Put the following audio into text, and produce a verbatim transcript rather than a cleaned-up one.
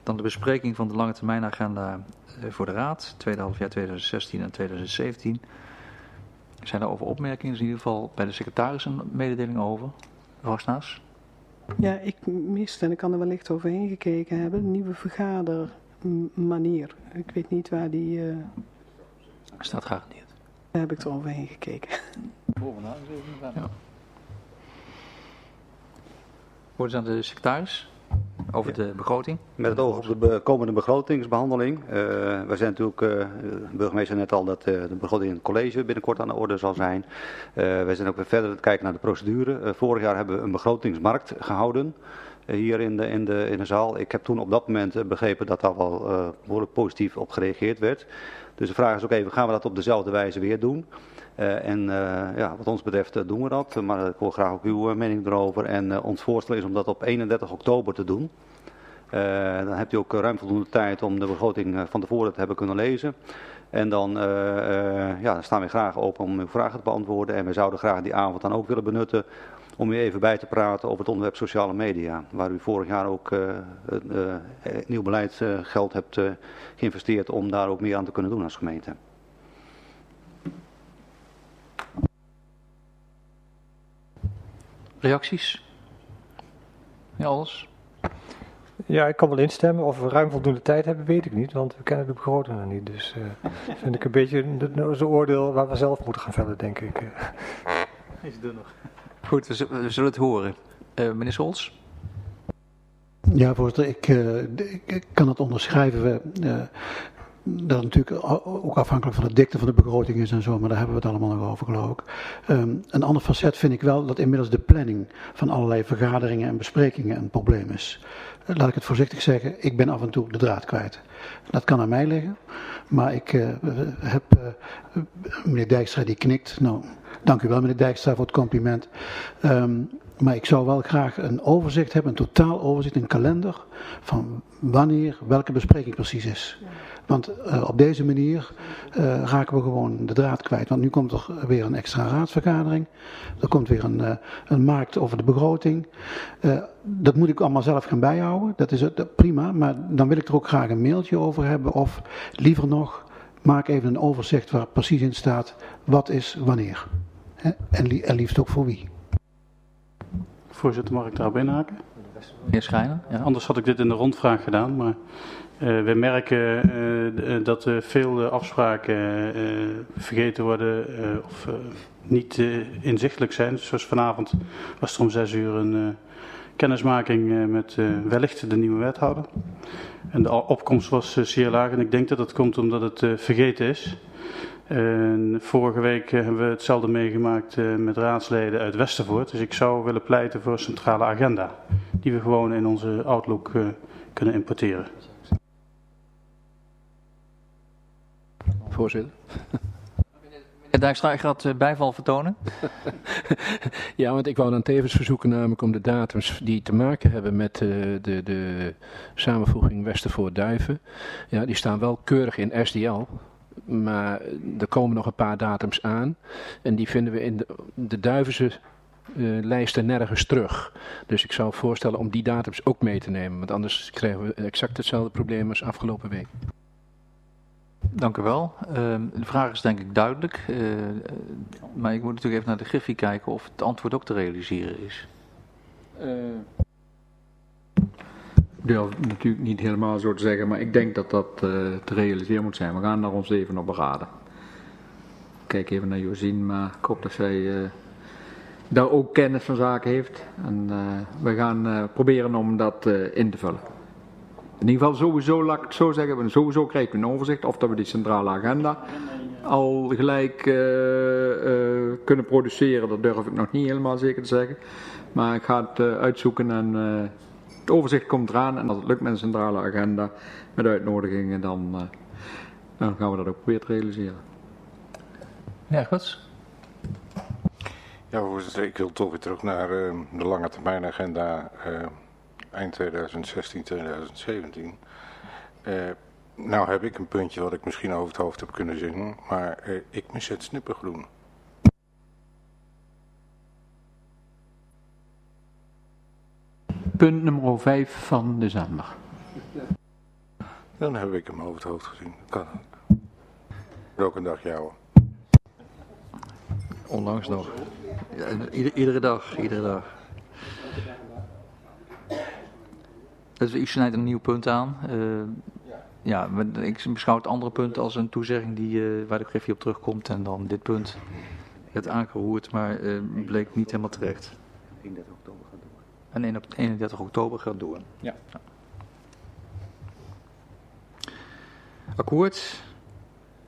Dan de bespreking van de lange termijnagenda uh, voor de Raad, tweede halfjaar twintig zestien en twintig zeventien. Zijn er over opmerkingen? Is in ieder geval bij de secretaris een mededeling over? Rosnaas? Ja, ik miste, en ik kan er wellicht overheen gekeken hebben, een nieuwe vergadermanier. Ik weet niet waar die... Uh... Staat gegarandeerd. Daar heb ik er overheen gekeken. Bovenaan is even ja. Woord aan de secretaris over ja. de begroting. Met het oog op de be- komende begrotingsbehandeling. Uh, we zijn natuurlijk, uh, de burgemeester net al, dat uh, de begroting in het college binnenkort aan de orde zal zijn. Uh, wij zijn ook weer verder aan het kijken naar de procedure. Uh, vorig jaar hebben we een begrotingsmarkt gehouden. Uh, hier in de, in, de, in de zaal. Ik heb toen op dat moment uh, begrepen dat daar wel uh, behoorlijk positief op gereageerd werd. Dus de vraag is ook even, gaan we dat op dezelfde wijze weer doen? Uh, en uh, ja, wat ons betreft uh, doen we dat, maar ik hoor graag ook uw uh, mening erover. En uh, ons voorstel is om dat op eenendertig oktober te doen. Uh, dan hebt u ook ruim voldoende tijd om de begroting uh, van tevoren te hebben kunnen lezen. En dan, uh, uh, ja, dan staan we graag open om uw vragen te beantwoorden. En we zouden graag die avond dan ook willen benutten om u even bij te praten over het onderwerp sociale media. Waar u vorig jaar ook uh, uh, uh, nieuw beleidsgeld uh, hebt uh, geïnvesteerd om daar ook meer aan te kunnen doen als gemeente. Reacties? Ja, alles? Ja, ik kan wel instemmen. Of we ruim voldoende tijd hebben, weet ik niet. Want we kennen de begroting nog niet. Dus uh, vind ik een beetje een oordeel waar we zelf moeten gaan vellen, denk ik. Is het er nog? Goed, we zullen, we zullen het horen. Uh, meneer Scholz? Ja, voorzitter, ik, uh, ik, ik kan het onderschrijven. We, uh, dat natuurlijk ook afhankelijk van de dikte van de begroting is en zo, maar daar hebben we het allemaal nog over, geloof ik. Um, een ander facet vind ik wel dat inmiddels de planning van allerlei vergaderingen en besprekingen een probleem is. Uh, laat ik het voorzichtig zeggen, ik ben af en toe de draad kwijt. Dat kan aan mij liggen, maar ik uh, heb, uh, meneer Dijkstra die knikt, nou, dank u wel meneer Dijkstra voor het compliment. Um, Maar ik zou wel graag een overzicht hebben, een totaal overzicht, een kalender van wanneer welke bespreking precies is. Want uh, op deze manier uh, raken we gewoon de draad kwijt. Want nu komt er weer een extra raadsvergadering. Er komt weer een, uh, een markt over de begroting. Uh, dat moet ik allemaal zelf gaan bijhouden. Dat is uh, prima, maar dan wil ik er ook graag een mailtje over hebben. Of liever nog, maak even een overzicht waar precies in staat wat is wanneer. Hè? En, li- en liefst ook voor wie. Voorzitter, mag ik daarop inhaken? Meneer Schrijner? Ja. Anders had ik dit in de rondvraag gedaan, maar uh, we merken uh, dat er veel uh, afspraken uh, vergeten worden uh, of uh, niet uh, inzichtelijk zijn. Zoals vanavond was er om zes uur een uh, kennismaking uh, met uh, wellicht de nieuwe wethouder. En de opkomst was uh, zeer laag en ik denk dat dat komt omdat het uh, vergeten is. En vorige week hebben we hetzelfde meegemaakt met raadsleden uit Westervoort. Dus ik zou willen pleiten voor een centrale agenda. Die we gewoon in onze Outlook uh, kunnen importeren. Voorzitter. Meneer Dijkstra, ik ga het bijval vertonen. Ja, want ik wou dan tevens verzoeken namelijk om de datums die te maken hebben met uh, de, de samenvoeging Westervoort-Duiven. Ja, die staan wel keurig in S D L. Maar er komen nog een paar datums aan. En die vinden we in de, de Duivense uh, lijsten nergens terug. Dus ik zou voorstellen om die datums ook mee te nemen. Want anders krijgen we exact hetzelfde probleem als afgelopen week. Dank u wel. Uh, de vraag is denk ik duidelijk. Uh, maar ik moet natuurlijk even naar de Griffie kijken of het antwoord ook te realiseren is. Uh. Ik durf natuurlijk niet helemaal zo te zeggen, maar ik denk dat dat uh, te realiseren moet zijn. We gaan daar ons even op beraden. Ik kijk even naar Josien, maar ik hoop dat zij uh, daar ook kennis van zaken heeft. En uh, we gaan uh, proberen om dat uh, in te vullen. In ieder geval sowieso, laat ik het zo zeggen, sowieso krijgen we een overzicht of dat we die centrale agenda al gelijk uh, uh, kunnen produceren. Dat durf ik nog niet helemaal zeker te zeggen. Maar ik ga het uh, uitzoeken en... Uh, Het overzicht komt eraan en als het lukt met een centrale agenda, met uitnodigingen, dan, uh, dan gaan we dat ook proberen te realiseren. Ja, goed. Ja, voorzitter, ik wil toch weer terug naar uh, de lange termijn agenda uh, eind twintig zestien twintig zeventien. Uh, nou heb ik een puntje wat ik misschien over het hoofd heb kunnen zingen, maar uh, ik mis het snippergroen. Punt nummer vijf van december. Dan heb ik hem over het hoofd gezien. Kan. Ook een dag jou. Onlangs nog. Ja, ieder, iedere dag, iedere dag. Dus u snijdt een nieuw punt aan. Uh, ja, ik beschouw het andere punt als een toezegging die, uh, waar de grifje op terugkomt. En dan dit punt werd aangeroerd, maar uh, bleek niet helemaal terecht. eenendertig oktober gaat door. En op eenendertig oktober gaat door. Ja. ja. Akkoord.